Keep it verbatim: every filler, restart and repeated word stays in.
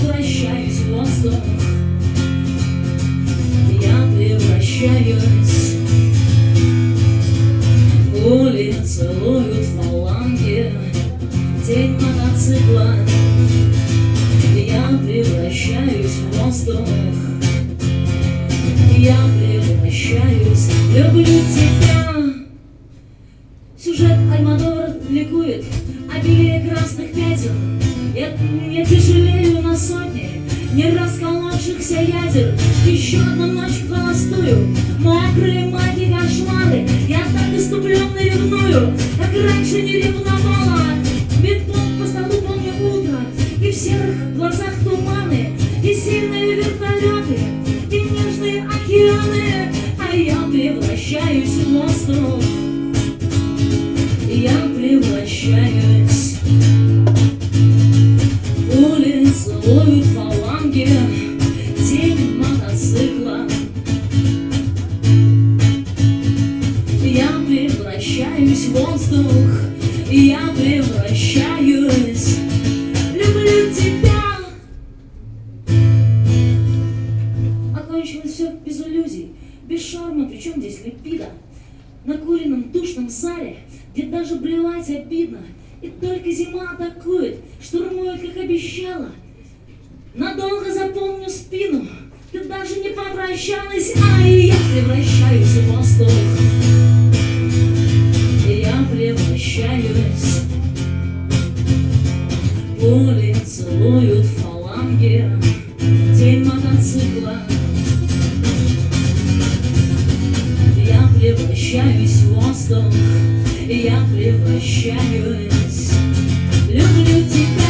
превращаюсь в воздух, я превращаюсь. Пули целуют фаланги, тень мотоцикла, я превращаюсь в воздух, я превращаюсь. Люблю тебя. Сюжет Альмодовар ликует, обилие красных пятен. Я, я тяжелею на сотни не расколовшихся ядер. Еще одну ночь холостую, мокрые маги кошмары. Я так иступленно ревную, как раньше не ревновала. Бетон по столу помню утро, и в серых глазах туманы, и сильные вертолеты, и нежные океаны. А я превращаюсь в воздух, я превращаюсь. Пули целуют фаланги, тень мотоцикла, я превращаюсь в воздух, я превращаюсь. Люблю тебя. Окончилось все без иллюзий, без шарма, причем здесь липида. На куренном душном зале, где даже блевать обидно, и только зима атакует, штурмует, как обещала. Надолго запомню спину, ты даже не попрощалась, а я превращаюсь в воздух, я превращаюсь. Пули целуют фаланги, тень мотоцикла, я превращаюсь в воздух, я превращаюсь. Люблю тебя.